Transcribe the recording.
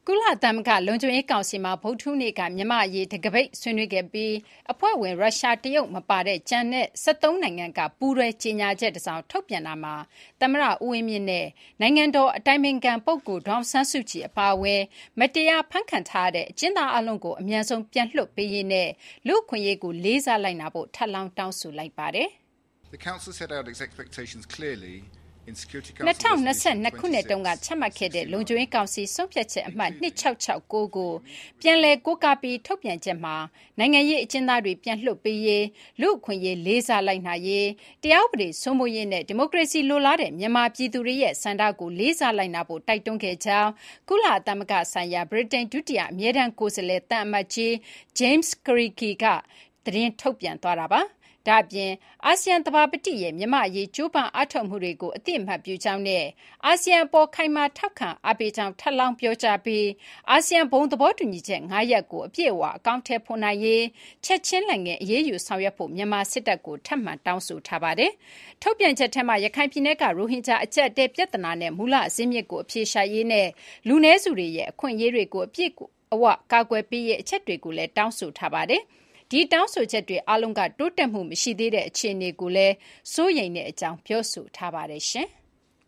ကုလသမဂ္ဂလုံခြုံရေးကောင်စီမှာဗုဒ္ဓဟူးနေ့ကမြန်မာ့အရေးတံခါးပိတ်ဆွေးနွေးခဲ့ပြီးအဖွဲ့ဝင်ရုရှား၊တရုတ်မပါတဲ့ကျန်တဲ့13နိုင်ငံကပူးတွဲကြေညာချက်တစောင်ထုတ်ပြန်တာမှာသမ္မတဦးဝင်းမြင့်နဲ့နိုင်ငံတော်အတိုင်ပင်ခံပုဂ္ဂိုလ်ဒေါ်အောင်ဆန်းစုကြည်အပါအဝင်မတရားဖမ်းခံထားရတဲ့အကျဉ်းသားအားလုံးကိုအမြန်ဆုံးပြန်လွှတ်ပေးရေးနဲ့လူ့အခွင့်အရေးကိုလေးစားလိုက်နာဖို့ထပ်လောင်းတောင်းဆိုလိုက်ပါတယ်။ The Council set out its expectations clearly in Security Council 2022 ခုနှစ်တုန်းကချမှတ်ခဲ့တဲ့လုံခြုံရေးကောင်စီဆုံးဖြတ်ချက်အမှတ်2669ကိုပြန်လည်ကိုးကားပြီးထုတ်ပြန်ချက်မှာနိုင်ငံရေးအကျဉ်းသားတွေပြန်လွှတ်ပေးရေးလူ့အခွင့်အရေးလေးစားလိုက်နာရေးတရားဥပဒေစိုးမိုးရေးနဲ့ဒီမိုကရေစီလိုလားတဲ့မြန်မာပြည်သူတွေရဲ့ဆန္ဒကိုလေးစားလိုက်နာဖို့တိုက်တွန်းခဲ့ကြောင်းကုလသမဂ္ဂဆိုင်ရာဗြိတိန်ဒုတိယအမြဲတမ်းကိုယ်စားလှယ်တန်အမတ်ကြီး James Kariuki ကသတင်းထုတ်ပြန်သွားတာပါ။ဒါ့အပြင်အာဆီယံသဘာပတိရဲ့မြန်မာ့အရေးကြိုးပမ်းအားထုတ်မှုတွေကိုအသိအမှတ်ပြုကြောင်းနဲ့အာဆီယံအပေါ်ခိုင်မာထောက်ခံအားပေးကြောင်းထပ်လောင်းပြောကြားပြီးအာဆီယံဘုံသဘောတူညီချက်5ရပ်ကိုအပြည့်အဝအကောင်အထည်ဖော်နိုင်ရေးချက်ချင်းလက်ငင်းအရေးယူဆောင်ရွက်ဖို့မြန်မာစစ်တပ်ကိုထပ်မံတောင်းဆိုထားပါတယ်။ထုတ်ပြန်ချက်ထဲမှာရခိုင်ပြည်နယ်ကရိုဟင်ဂျာအကျပ်အတည်းပြဿနာနဲ့မူလအစင်းမြစ်ကိုအပြေရှာရေးနဲ့လူနည်းစုတွေရဲ့အခွင့်အရေးတွေကိုအပြည့်အဝကာကွယ်ပေးရေးအချက်တွေကိုလည်းတောင်းဆိုထားပါတယ်။ဒီတောင်းဆိုချက်တွေအားလုံးကတိုးတက်မှုမရှိသေးတဲ့အခြေအနေကိုလည်းစိုးရိမ်တဲ့အကြောင်းပြောဆိုထားပါတယ်ရှင်။